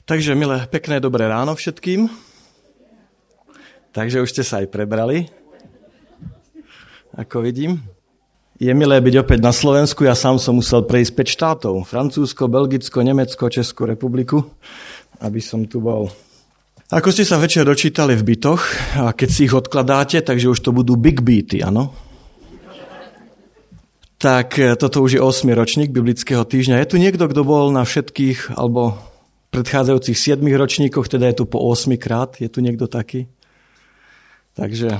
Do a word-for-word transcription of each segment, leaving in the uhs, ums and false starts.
Takže, milé, pekné, dobré ráno všetkým. Takže už ste sa aj prebrali, ako vidím. Je milé byť opäť na Slovensku, ja sám som musel prejsť päť štátov. Francúzsko, Belgicko, Nemecko, Českú republiku, aby som tu bol. Ako ste sa večer dočítali v bytoch, a keď si ich odkladáte, takže už to budú big beaty, áno? Tak toto už je ôsmy ročník biblického týždňa. Je tu niekto, kto bol na všetkých, alebo predchádzajúcich siedmich ročníkoch, teda je tu po osem krát, je tu niekto taký? Takže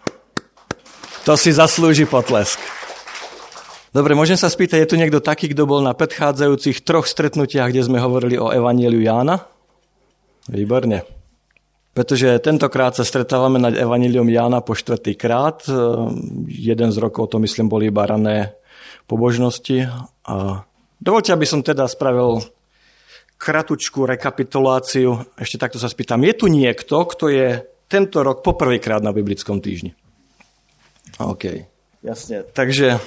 to si zaslúži potlesk. Dobre, môžem sa spýtať, je tu niekto taký, kto bol na predchádzajúcich troch stretnutiach, kde sme hovorili o Evanjeliu Jána? Výborne. Pretože tentokrát sa stretávame nad Evanjeliom Jána po štvrtý krát. Jeden z rokov to, myslím, boli iba rané pobožnosti. A dovoľte, aby som teda spravil kratučkú rekapituláciu. Ešte takto sa spýtam. Je tu niekto, kto je tento rok poprvýkrát na biblickom týždni? OK, jasne. Takže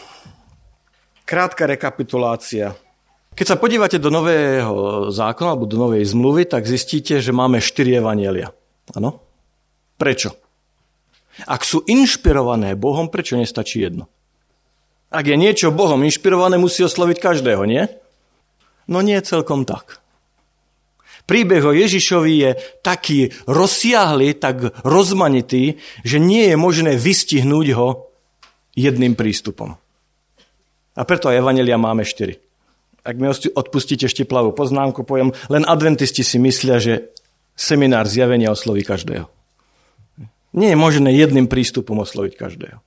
krátka rekapitulácia. Keď sa podívate do nového zákona alebo do novej zmluvy, tak zistíte, že máme štyri evanjelia. Áno? Prečo? Ak sú inšpirované Bohom, prečo nestačí jedno? Ak je niečo Bohom inšpirované, musí osloviť každého, nie? No nie celkom tak. Príbeh o Ježišovi je taký rozsiahly, tak rozmanitý, že nie je možné vystihnúť ho jedným prístupom. A preto aj evanjelia máme štyri. Ak mi odpustíte štiplavú poznámku, poviem, len adventisti si myslia, že seminár zjavenia osloví každého. Nie je možné jedným prístupom osloviť každého.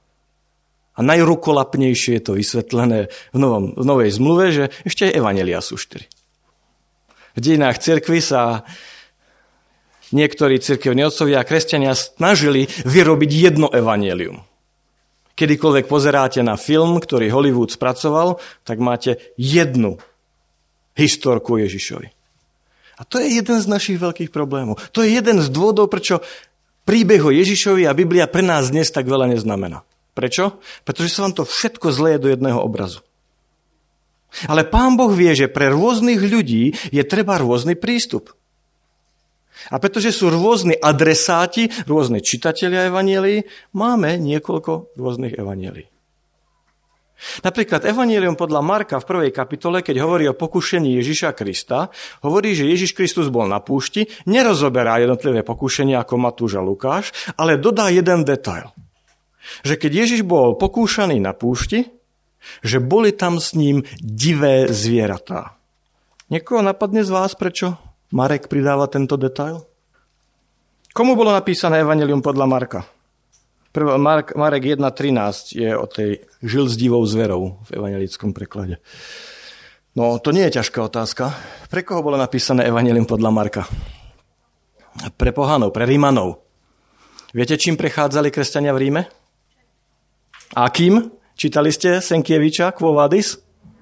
A najrukolapnejšie je to vysvetlené v, novom, v novej zmluve, že ešte aj evanjelia sú štyri. V dejinách cirkvi sa niektorí cirkevní otcovia a kresťania snažili vyrobiť jedno evanjelium. Kedykoľvek pozeráte na film, ktorý Hollywood spracoval, tak máte jednu historku Ježišovi. A to je jeden z našich veľkých problémov. To je jeden z dôvodov, prečo príbeh o Ježišovi a Biblia pre nás dnes tak veľa neznamená. Prečo? Pretože sa vám to všetko zleje do jedného obrazu. Ale Pán Boh vie, že pre rôznych ľudí je treba rôzny prístup. A pretože sú rôzni adresáti, rôzne čitatelia evanjelií, máme niekoľko rôznych evanjelií. Napríklad evanjelium podľa Marka v prvej kapitole, keď hovorí o pokušení Ježiša Krista, hovorí, že Ježiš Kristus bol na púšti, nerozoberá jednotlivé pokušenia ako Matúš a Lukáš, ale dodá jeden detail. Že keď Ježiš bol pokúšaný na púšti, že boli tam s ním divé zvieratá. Niekoho napadne z vás, prečo Marek pridáva tento detail? Komu bolo napísané evanjelium podľa Marka? Prv, Mark, Marek jedna trinásť je o tej žil s divou zverou v evanjelickom preklade. No, to nie je ťažká otázka. Pre koho bolo napísané evanjelium podľa Marka? Pre pohanov, pre Rímanov. Viete, čím prechádzali kresťania v Ríme? Akým? Čítali ste Senkieviča, Quo Vadis?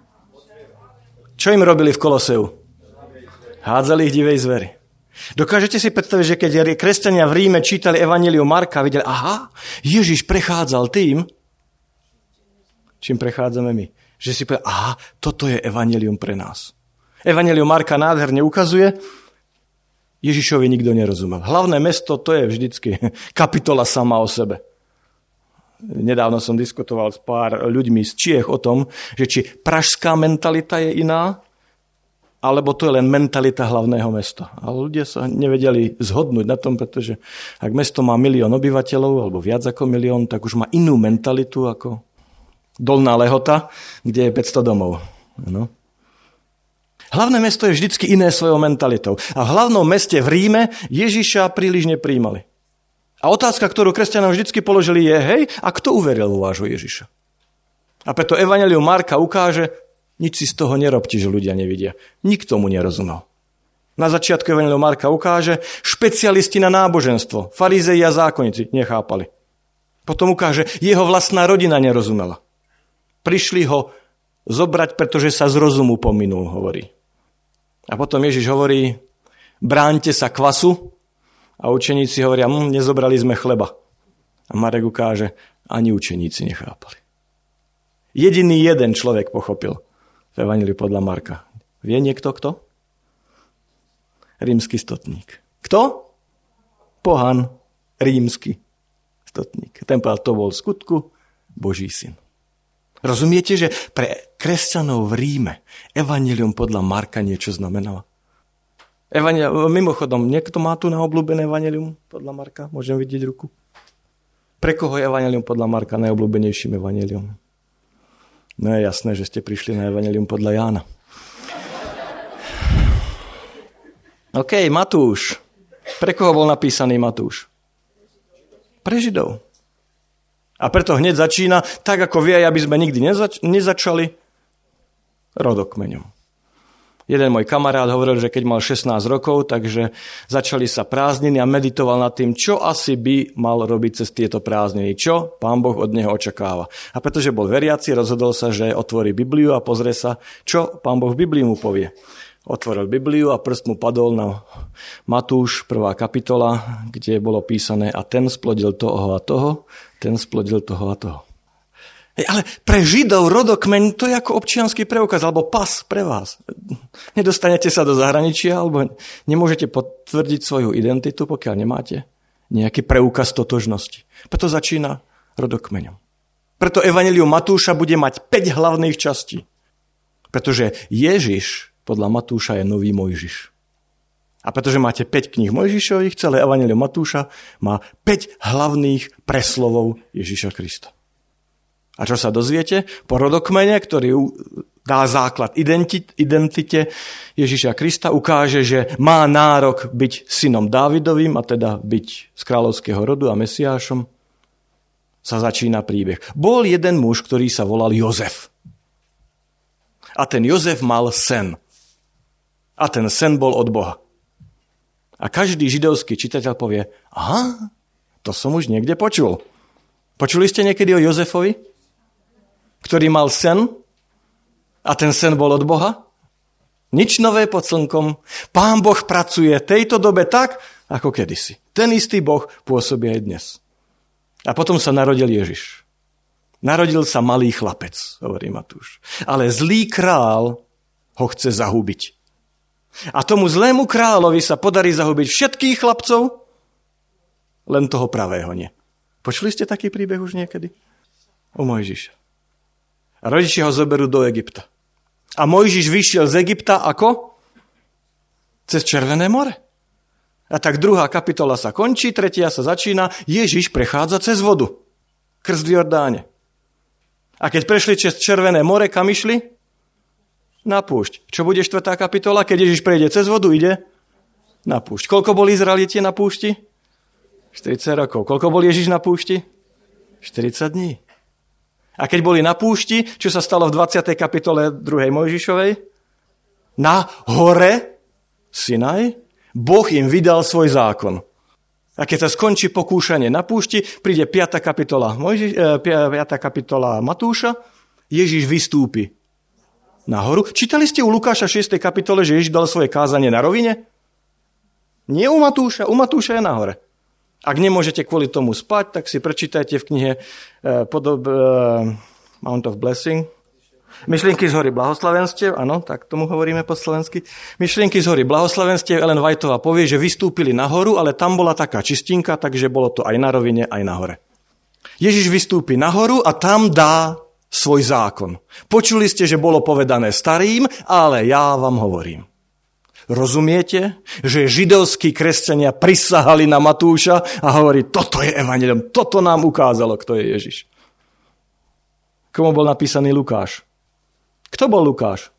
Čo im robili v Koloseu? Hádzali ich divej zvery. Dokážete si predstaviť, že keď kresťania v Ríme čítali evanjelium Marka, videli, aha, Ježiš prechádzal tým, čím prechádzame my. Že si povedali, aha, toto je evanjelium pre nás. Evanjelium Marka nádherne ukazuje, Ježišovi nikto nerozumel. Hlavné mesto, to je vždycky kapitola sama o sebe. Nedávno som diskutoval s pár ľuďmi z Čiech o tom, že či pražská mentalita je iná, alebo to je len mentalita hlavného mesta. A ľudia sa nevedeli zhodnúť na tom, pretože ak mesto má milión obyvateľov, alebo viac ako milión, tak už má inú mentalitu ako Dolná Lehota, kde je päťsto domov. No. Hlavné mesto je vždycky iné svojou mentalitou. A v hlavnom meste v Ríme Ježiša príliš nepríjmali. A otázka, ktorú kresťanom vždycky položili je, hej, a kto uveril vo vášho Ježiša? A preto evanjelium Marka ukáže, nič si z toho nerobte, že ľudia nevidia. Nikto mu nerozumel. Na začiatku evanjelium Marka ukáže, špecialisti na náboženstvo, farizei a zákonníci nechápali. Potom ukáže, jeho vlastná rodina nerozumela. Prišli ho zobrať, pretože sa z rozumu pominul, hovorí. A potom Ježiš hovorí, bráňte sa kvasu, a učeníci hovoria, hm, nezobrali sme chleba. A Marek ukáže, ani učeníci nechápali. Jediný jeden človek pochopil v evanjeliu podľa Marka. Vie niekto kto? rímsky stotník. Kto? Pohan, rímsky stotník. Ten povedal, to bol v skutku Boží syn. Rozumiete, že pre kresťanov v Ríme evanjelium podľa Marka niečo znamenalo? Evangelium, mimochodom, niekto má tu na obľúbené evanjelium podľa Marka? Môžem vidieť ruku? Pre koho je evanjelium podľa Marka najobľúbenejším evanjelium? No je jasné, že ste prišli na evanjelium podľa Jána. OK, Matúš. Pre koho bol napísaný Matúš? Pre Židov. A preto hneď začína, tak ako vy, aby sme nikdy nezač- nezačali, rodokmeňom. Jeden môj kamarát hovoril, že keď mal šestnásť rokov, takže začali sa prázdniny a meditoval nad tým, čo asi by mal robiť cez tieto prázdniny, čo Pán Boh od neho očakáva. A pretože bol veriaci, rozhodol sa, že otvorí Bibliu a pozrie sa, čo Pán Boh v Biblii mu povie. Otvoril Bibliu a prst mu padol na Matúš, prvá kapitola, kde bolo písané a ten splodil toho a toho, ten splodil toho a toho. Ale pre Židov rodokmeň to je ako občiansky preukaz alebo pas pre vás. Nedostanete sa do zahraničia alebo nemôžete potvrdiť svoju identitu, pokiaľ nemáte nejaký preukaz totožnosti. Preto začína rodokmeňom. Preto evanjelium Matúša bude mať päť hlavných častí. Pretože Ježiš podľa Matúša je nový Mojžiš. A pretože máte päť kníh Mojžišových, celé evanjelium Matúša má päť hlavných preslovov Ježiša Krista. A čo sa dozviete? Po rodokmene, ktorý dá základ identite Ježiša Krista, ukáže, že má nárok byť synom Dávidovým, a teda byť z kráľovského rodu a Mesiášom, sa začína príbeh. Bol jeden muž, ktorý sa volal Jozef. A ten Jozef mal sen. A ten sen bol od Boha. A každý židovský čitateľ povie, aha, to som už niekde počul. Počuli ste niekedy o Jozefovi, ktorý mal sen a ten sen bol od Boha? Nič nové pod slnkom. Pán Boh pracuje v tejto dobe tak, ako kedysi. Ten istý Boh pôsobí aj dnes. A potom sa narodil Ježiš. Narodil sa malý chlapec, hovorí Matúš. Ale zlý král ho chce zahubiť. A tomu zlému kráľovi sa podarí zahubiť všetkých chlapcov, len toho pravého nie. Počuli ste taký príbeh už niekedy? O Mojžiša. A rodičia ho zoberú do Egypta. A Mojžiš vyšiel z Egypta ako? Cez Červené more. A tak druhá kapitola sa končí, tretia sa začína. Ježiš prechádza cez vodu. Krst v Jordáne. A keď prešli cez Červené more, kam išli? Na púšť. Čo bude štvrtá kapitola? Keď Ježiš prejde cez vodu, ide? Na púšť. Koľko boli Izraeliti na púšti? štyridsať rokov. Koľko bol Ježiš na púšti? štyridsať dní. A keď boli na púšti, čo sa stalo v dvadsiatej kapitole druhej Mojžišovej? Na hore Sinaj Boh im vydal svoj zákon. A keď sa skončí pokúšanie na púšti, príde piata kapitola, Mojžiš, piata kapitola Matúša, Ježiš vystúpi na horu. Čítali ste u Lukáša šiestej kapitole, že Ježiš dal svoje kázanie na rovine? Nie u Matúša, u Matúša je na hore. Ak nemôžete kvôli tomu spať, tak si prečítajte v knihe uh, podob, uh, Mount of Blessing. Myšlienky z hory blahoslavenstiev, áno, tak tomu hovoríme po slovensky. Myšlienky z hory blahoslavenstiev, Ellen Whiteová povie, že vystúpili na horu, ale tam bola taká čistinka, takže bolo to aj na rovine, aj na hore. Ježiš vystúpi na horu a tam dá svoj zákon. Počuli ste, že bolo povedané starým, ale ja vám hovorím. Rozumiete, že židovskí kresťania prisahali na Matúša a hovorí, toto je evanjelium, toto nám ukázalo, kto je Ježiš. Komu bol napísaný Lukáš? Kto bol Lukáš?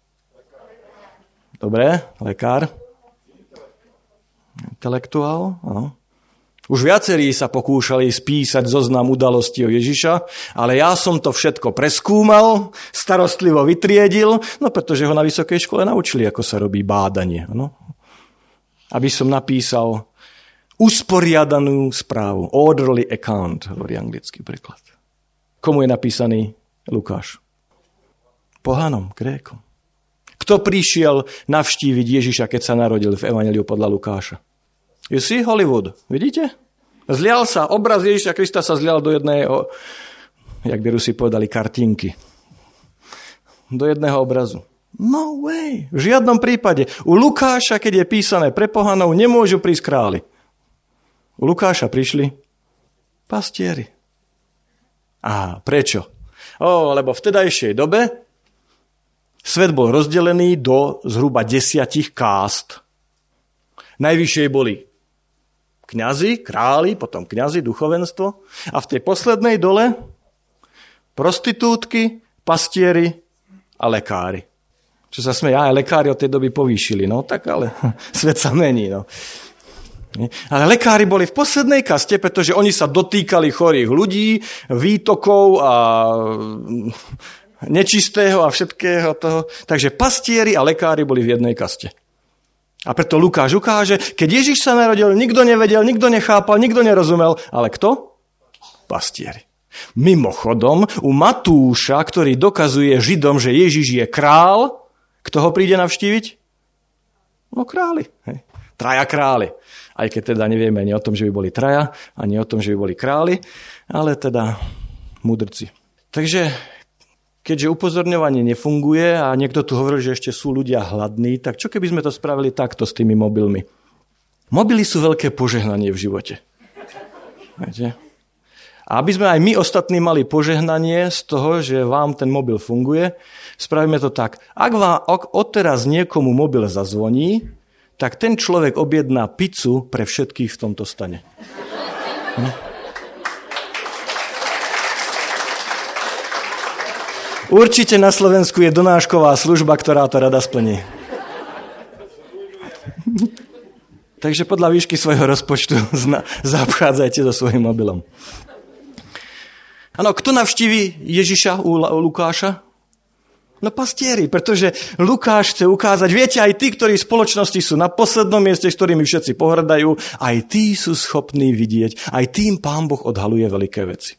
Dobre, lekár. Intelektuál, áno. Už viacerí sa pokúšali spísať zoznam udalostí o Ježiša, ale ja som to všetko preskúmal, starostlivo vytriedil, no pretože ho na vysokej škole naučili, ako sa robí bádanie. No? Aby som napísal usporiadanú správu, orderly account, hovorí anglický preklad. Komu je napísaný Lukáš? Pohanom, Grékom. Kto prišiel navštíviť Ježiša, keď sa narodil v evanjeliu podľa Lukáša? You see Hollywood, vidíte? Zlial sa, obraz Ježiša Krista sa zlial do jedného, jak by Rusi povedali, kartinky. Do jedného obrazu. No way. V žiadnom prípade. U Lukáša, keď je písané pre pohanov, nemôžu prísť králi. U Lukáša prišli pastieri. A prečo? Ó, lebo v tedajšej dobe svet bol rozdelený do zhruba desiatich kást. Najvyššie boli kňazi, králi, potom kňazi, duchovenstvo. A v tej poslednej dole prostitútky, pastieri a lekári. Čo sa smeje, aj lekári od tej doby povýšili. No tak ale svet sa mení. No. Ale lekári boli v poslednej kaste, pretože oni sa dotýkali chorých ľudí, výtokov a nečistého a všetkého toho. Takže pastieri a lekári boli v jednej kaste. A preto Lukáš ukáže, keď Ježiš sa narodil, nikto nevedel, nikto nechápal, nikto nerozumel. Ale kto? Pastieri. Mimochodom, u Matúša, ktorý dokazuje Židom, že Ježiš je král, kto ho príde navštíviť? No králi. Hej. Traja králi. Aj keď teda nevieme ani o tom, že by boli traja, ani o tom, že by boli králi, ale teda mudrci. Takže keďže upozorňovanie nefunguje a niekto tu hovoril, že ešte sú ľudia hladní, tak čo keby sme to spravili takto s tými mobilmi? Mobily sú veľké požehnanie v živote. Viete? A aby sme aj my ostatní mali požehnanie z toho, že vám ten mobil funguje, spravíme to tak. Ak vám odteraz niekomu mobil zazvoní, tak ten človek objedná pizzu pre všetkých v tomto stane. Hm? Určite na Slovensku je donášková služba, ktorá to rada splní. Takže podľa výšky svojho rozpočtu zaobchádzajte so svojím mobilom. Áno, kto navštíví Ježiša u Lukáša? No pastieri, pretože Lukáš chce ukázať, viete, aj tí, ktorí v spoločnosti sú na poslednom mieste, s ktorými všetci pohrdajú, aj tí sú schopní vidieť, aj tým Pán Boh odhaluje veľké veci.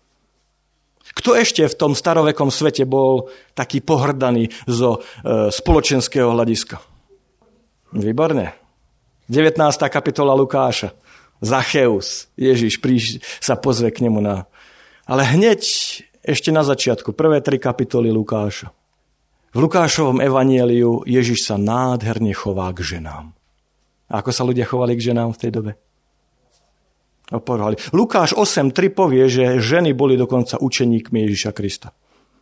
Kto ešte v tom starovekom svete bol taký pohrdaný zo e, spoločenského hľadiska? Výborne. devätnásta kapitola Lukáša. Zacheus. Ježiš príš, sa pozve k nemu na... Ale hneď ešte na začiatku, prvé tri kapitoly Lukáša. V Lukášovom evanjeliu Ježiš sa nádherne chová k ženám. A ako sa ľudia chovali k ženám v tej dobe? Oporovali. Lukáš osem tri povie, že ženy boli dokonca učeníkmi Ježiša Krista.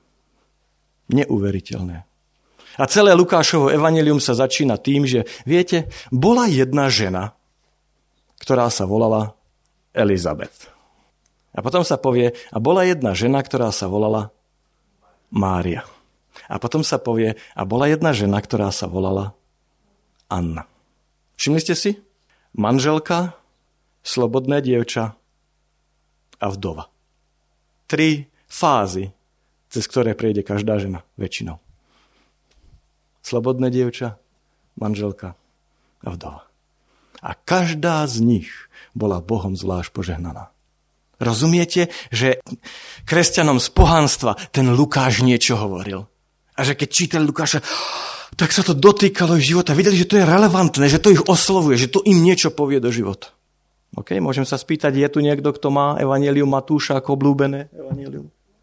Neuveriteľné. A celé Lukášovo evanjelium sa začína tým, že, viete, bola jedna žena, ktorá sa volala Elizabet. A potom sa povie, a bola jedna žena, ktorá sa volala Mária. A potom sa povie, a bola jedna žena, ktorá sa volala Anna. Všimli ste si? Manželka, slobodné dievča a vdova. Tri fázy, cez ktoré prejde každá žena väčšinou. Slobodné dievča, manželka a vdova. A každá z nich bola Bohom zvlášť požehnaná. Rozumiete, že kresťanom z pohanstva ten Lukáš niečo hovoril? A že keď čítali Lukáša, tak sa to dotýkalo ich života. Videli, že to je relevantné, že to ich oslovuje, že to im niečo povie do života. OK, môžem sa spýtať, je tu niekto, kto má evanjelium Matúša ako obľúbené evanjelium?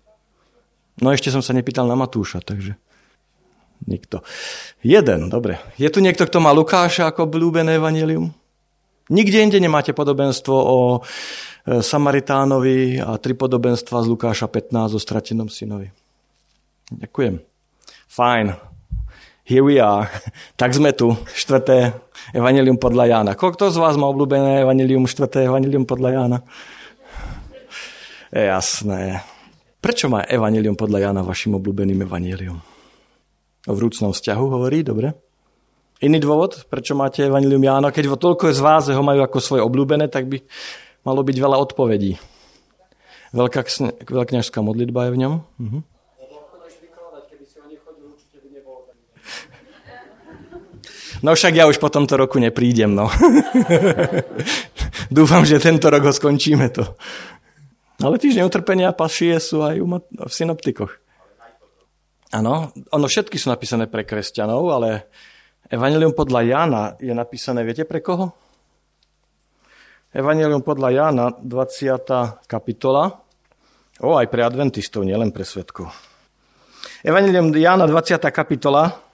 No ešte som sa nepýtal na Matúša, takže nikto. Jeden, dobre. Je tu niekto, kto má Lukáša ako obľúbené evanjelium? Nikde inde nemáte podobenstvo o Samaritánovi a tri podobenstva z Lukáša pätnásť o stratenom synovi. Ďakujem. Fajn. Here we are. Tak sme tu. Štvrté evanjelium podľa Jána. Koľko z vás má obľúbené evanjelium, štvrté evanjelium podľa Jána? Je jasné. Prečo má evanjelium podľa Jána vašim obľúbeným evanjelium? O vrúcnom vzťahu hovorí, dobre? Iný dôvod, prečo máte evanjelium Jána? Keď toľko z vás ho majú ako svoje obľúbené, tak by malo byť veľa odpovedí. Veľká veľkňažská modlitba je v ňom. Mhm. No však ja už po tomto roku neprídem, no. Dúfam, že tento rok ho skončíme to. Ale týždeň utrpenia pašie sú aj v synoptikoch. Áno, ono všetky sú napísané pre kresťanov, ale evanjelium podľa Jána je napísané, viete pre koho? Evanjelium podľa Jána, dvadsiata kapitola. O, aj pre adventistov, nielen pre svedkov. Evanjelium Jána, dvadsiata kapitola,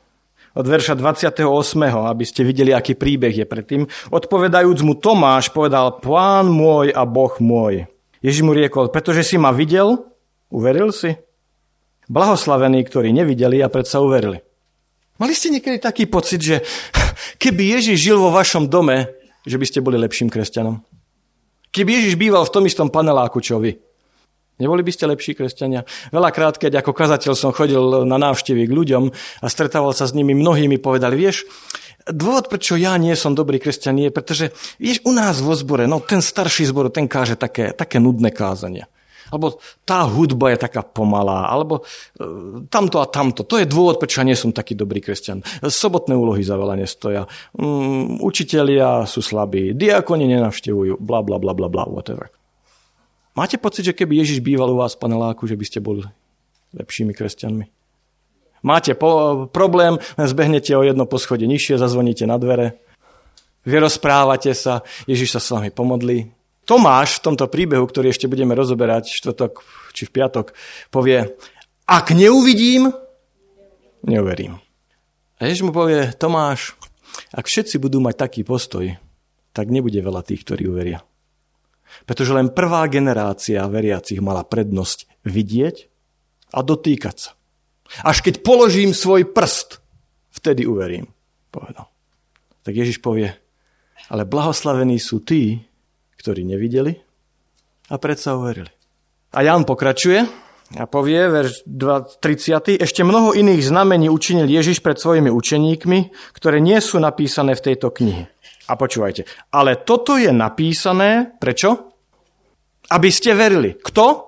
od verša dvadsiateho ôsmeho, aby ste videli, aký príbeh je predtým. Odpovedajúc mu Tomáš, povedal, Pán môj a Boh môj. Ježiš mu riekol, pretože si ma videl, uveril si? Blahoslavení, ktorí nevideli a predsa uverili. Mali ste niekedy taký pocit, že keby Ježiš žil vo vašom dome, že by ste boli lepším kresťanom? Keby Ježiš býval v tom istom paneláku, čo vy, neboli by ste lepší kresťania? Veľakrát, keď ako kazateľ som chodil na návštevy k ľuďom a stretával sa s nimi, mnohými povedali, vieš, dôvod, prečo ja nie som dobrý kresťan, je, pretože vieš, u nás vo zbore, no ten starší zbor, ten káže také, také nudné kázania. Alebo tá hudba je taká pomalá, alebo e, tamto a tamto. To je dôvod, prečo ja nie som taký dobrý kresťan. Sobotné úlohy za veľa nestoja. Mm, učitelia sú slabí, diakoni nenavštevujú, bla, bla, bla, bla, bla, whatever. Máte pocit, že keby Ježiš býval u vás v paneláku, že by ste boli lepšími kresťanmi? Máte po- problém, zbehnete o jedno poschodie nižšie, zazvoníte na dvere, vyrozprávate sa, Ježiš sa s vami pomodlí. Tomáš v tomto príbehu, ktorý ešte budeme rozoberať štvrtok či v piatok, povie, ak neuvidím, neuverím. A Ježiš mu povie, Tomáš, ak všetci budú mať taký postoj, tak nebude veľa tých, ktorí uveria. Pretože len prvá generácia veriacich mala prednosť vidieť a dotýkať sa. Až keď položím svoj prst, vtedy uverím, povedal. Tak Ježiš povie, ale blahoslavení sú tí, ktorí nevideli a predsa uverili. A Ján pokračuje a povie, verš tridsiaty ešte mnoho iných znamení učinil Ježiš pred svojimi učeníkmi, ktoré nie sú napísané v tejto knihe. A počúvajte, ale toto je napísané, prečo? Aby ste verili. Kto?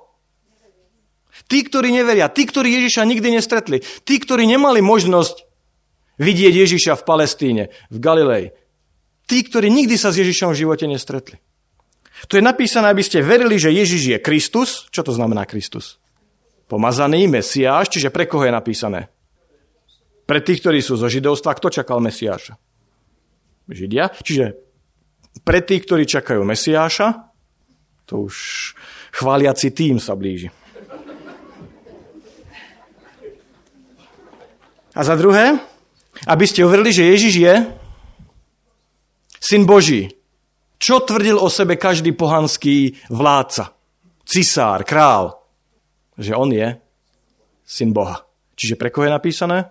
Tí, ktorí neveria, tí, ktorí Ježiša nikdy nestretli, tí, ktorí nemali možnosť vidieť Ježiša v Palestíne, v Galilei, tí, ktorí nikdy sa s Ježišom v živote nestretli. To je napísané, aby ste verili, že Ježiš je Kristus. Čo to znamená Kristus? Pomazaný Mesiáš, čiže pre koho je napísané? Pre tých, ktorí sú zo židovstva, kto čakal Mesiáša? Židia. Čiže pre tých, ktorí čakajú Mesiáša, to už chváliaci tým sa blíži. A za druhé, aby ste uverili, že Ježiš je Syn Boží. Čo tvrdil o sebe každý pohanský vládca, cisár, král? Že on je Syn Boha. Čiže pre koho je napísané?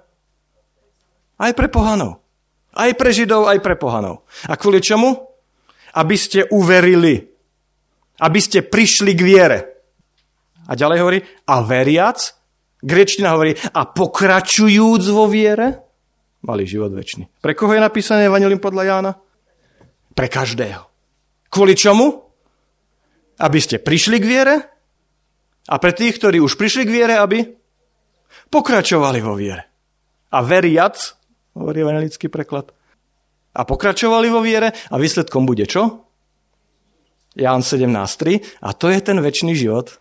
Aj pre pohanov. Aj pre Židov, aj pre pohanov. A kvôli čomu? Aby ste uverili. Aby ste prišli k viere. A ďalej hovorí, a veriac, gréčtina hovorí, a pokračujúc vo viere, mali život večný. Pre koho je napísané Evanjelium podľa Jána? Pre každého. Kvôli čomu? Aby ste prišli k viere a pre tých, ktorí už prišli k viere, aby pokračovali vo viere. A veriac, hovorí evanjelický preklad, a pokračovali vo viere a výsledkom bude čo? Ján sedemnásť tri a to je ten večný život,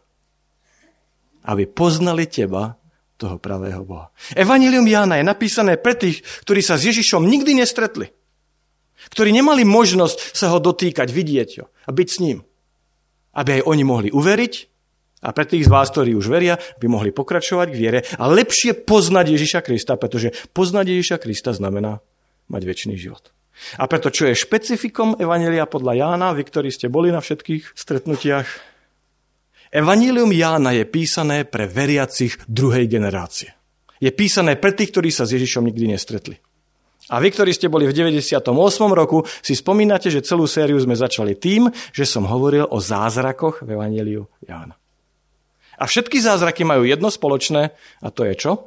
aby poznali teba, toho pravého Boha. Evanjelium Jána je napísané pre tých, ktorí sa s Ježišom nikdy nestretli. Ktorí nemali možnosť sa ho dotýkať, vidieť ho a byť s ním. Aby aj oni mohli uveriť a pre tých z vás, ktorí už veria, by mohli pokračovať k viere a lepšie poznať Ježiša Krista, pretože poznať Ježiša Krista znamená mať večný život. A preto, čo je špecifikom Evanjelia podľa Jána, vy, ktorí ste boli na všetkých stretnutiach, Evanjelium Jána je písané pre veriacich druhej generácie. Je písané pre tých, ktorí sa s Ježišom nikdy nestretli. A vy, ktorí ste boli v deväťdesiatom ôsmom roku, si spomínate, že celú sériu sme začali tým, že som hovoril o zázrakoch v Evanjeliu Jána. A všetky zázraky majú jedno spoločné, a to je čo?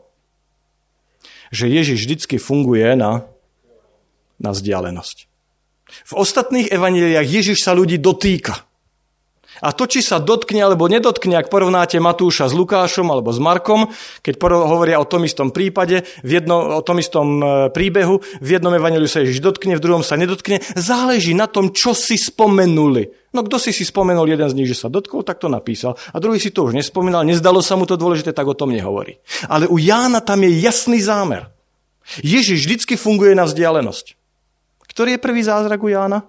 Že Ježiš vždycky funguje na, na vzdialenosť. V ostatných evanjeliách Ježiš sa ľudí dotýka. A to, či sa dotkne alebo nedotkne, ak porovnáte Matúša s Lukášom alebo s Markom, keď hovoria o tom istom prípade, v jedno, o tom istom príbehu, v jednom evanjeliu sa Ježiš dotkne, v druhom sa nedotkne, záleží na tom, čo si spomenuli. No kto si si spomenul, jeden z nich, že sa dotkol, tak to napísal. A druhý si to už nespomínal, nezdalo sa mu to dôležité, tak o tom nehovorí. Ale u Jána tam je jasný zámer. Ježiš vždycky funguje na vzdialenosť. Ktorý je prvý zázrak u Jána?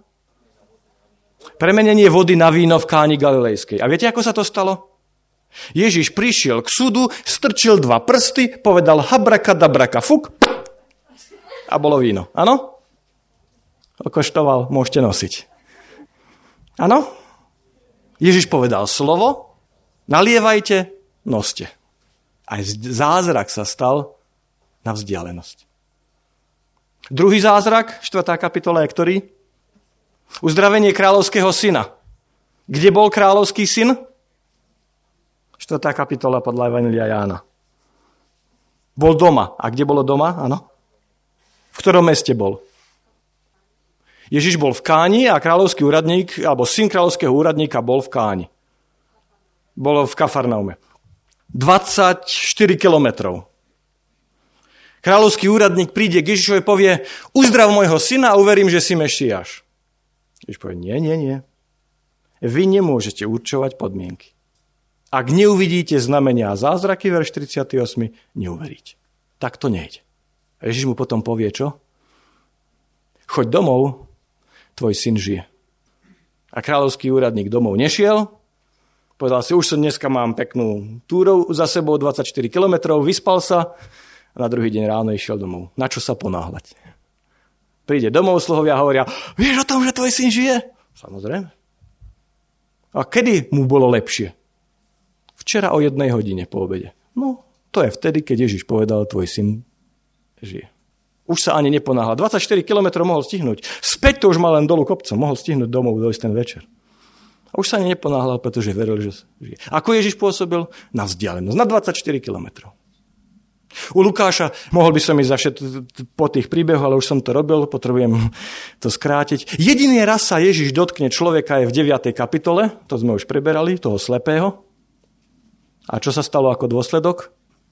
Premenenie vody na víno v Káni Galilejskej. A viete, ako sa to stalo? Ježiš prišiel k súdu, strčil dva prsty, povedal habrakadabraka fuk a bolo víno. Áno? Okoštoval, môžete nosiť. Áno? Ježiš povedal slovo, nalievajte, noste. Aj zázrak sa stal na vzdialenosť. Druhý zázrak, štvrtá kapitola je ktorý? Uzdravenie kráľovského syna. Kde bol kráľovský syn? štvrtá kapitola podľa Evanjelia Jána. Bol doma. A kde bolo doma? Áno. V ktorom meste bol? Ježiš bol v Káni a kráľovský úradník, alebo syn kráľovského úradníka bol v Káni. Bolo v Kafarnaume. dvadsaťštyri kilometrov. Kráľovský úradník príde k Ježišovi a povie, uzdrav môjho syna a uverím, že si Mešiáš. Ježiš povie, nie, nie, nie. Vy nemôžete určovať podmienky. Ak neuvidíte znamenia a zázraky, verš tridsiaty ôsmy, neuveríte. Tak to nejde. A Ježiš mu potom povie, čo? Choď domov, tvoj syn žije. A kráľovský úradník domov nešiel, povedal si, už som dneska mám peknú túru za sebou, dvadsaťštyri kilometrov, vyspal sa a na druhý deň ráno išiel domov. Na čo sa ponáhľať? Príde domov, sluhovia hovoria, vieš o tom, že tvoj syn žije? Samozrejme. A kedy mu bolo lepšie? Včera o jednej hodine po obede. No, to je vtedy, keď Ježiš povedal, tvoj syn žije. Už sa ani neponáhľa. dvadsaťštyri kilometrov mohol stihnúť. Späť to už mal len dolu kopcom. Mohol stihnúť domov dojsť ten večer. A už sa ani neponáhľal, pretože veril, že žije. Ako Ježiš pôsobil? Na vzdialenosť. Na dvadsaťštyri kilometrov. U Lukáša, mohol by som ísť za všet, po tých príbehoch, ale už som to robil, potrebujem to skrátiť. Jediný raz sa Ježiš dotkne človeka je v deviatej kapitole, to sme už preberali, toho slepého. A čo sa stalo ako dôsledok?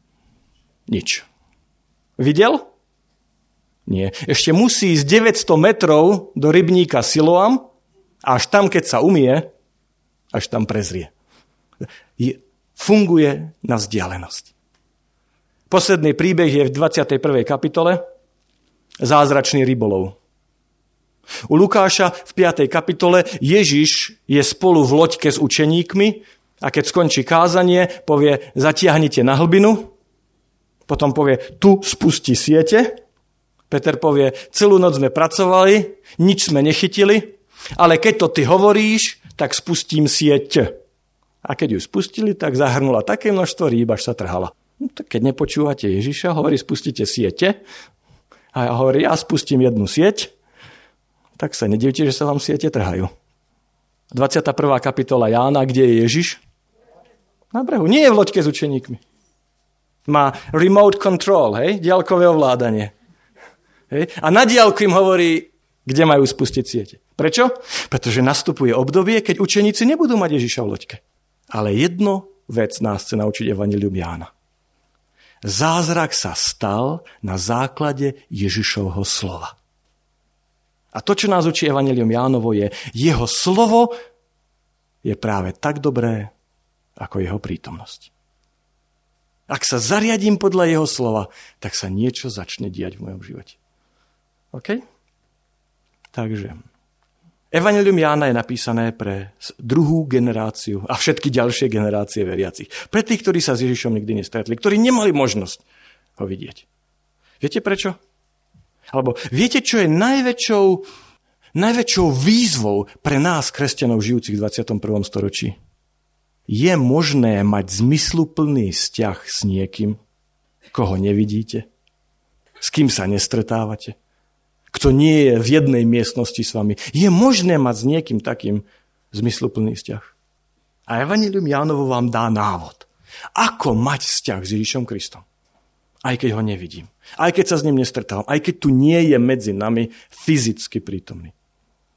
Nič. Videl? Nie. Ešte musí ísť deväťsto metrov do rybníka Siloam, až tam, keď sa umie, až tam prezrie. Je, funguje na vzdialenosť. Posledný príbeh je v dvadsiatej prvej kapitole. Zázračný rybolov. U Lukáša v piatej kapitole Ježiš je spolu v loďke s učeníkmi a keď skončí kázanie, povie, zatiahnite na hlbinu, potom povie, tu spusti siete. Peter povie, celú noc sme pracovali, nič sme nechytili, ale keď to ty hovoríš, tak spustím sieť. A keď ju spustili, tak zahrnula také množstvo rýb, až sa trhala. No, tak keď nepočúvate Ježiša, hovorí, spustite siete. A ja hovorí, ja spustím jednu sieť, tak sa nedivte, že sa vám siete trhajú. dvadsiata prvá kapitola Jána, kde je Ježiš? Na brehu. Nie je v loďke s učeníkmi. Má remote control, hej? Diaľkové ovládanie. Hej? A na diaľku im hovorí, kde majú spustiť siete. Prečo? Pretože nastupuje obdobie, keď učeníci nebudú mať Ježiša v loďke. Ale jedno vec nás chce naučiť Evanjelium Jána. Zázrak sa stal na základe Ježišovho slova. A to, čo nás učí Evanjelium Jánovo, je, jeho slovo je práve tak dobré, ako jeho prítomnosť. Ak sa zariadím podľa jeho slova, tak sa niečo začne diať v mojom živote. OK? Takže Evanjelium Jána je napísané pre druhú generáciu a všetky ďalšie generácie veriacich. Pre tých, ktorí sa s Ježišom nikdy nestretli, ktorí nemali možnosť ho vidieť. Viete prečo? Alebo viete, čo je najväčšou, najväčšou výzvou pre nás, kresťanov žijúcich v dvadsiatom prvom storočí? Je možné mať zmysluplný vzťah s niekým, koho nevidíte, s kým sa nestretávate, kto nie je v jednej miestnosti s vami. Je možné mať s niekým takým zmysluplný vzťah. A Evanjelium Jánovo vám dá návod, ako mať vzťah s Ježišom Kristom. Aj keď ho nevidím, aj keď sa s ním nestretávam, aj keď tu nie je medzi nami fyzicky prítomný.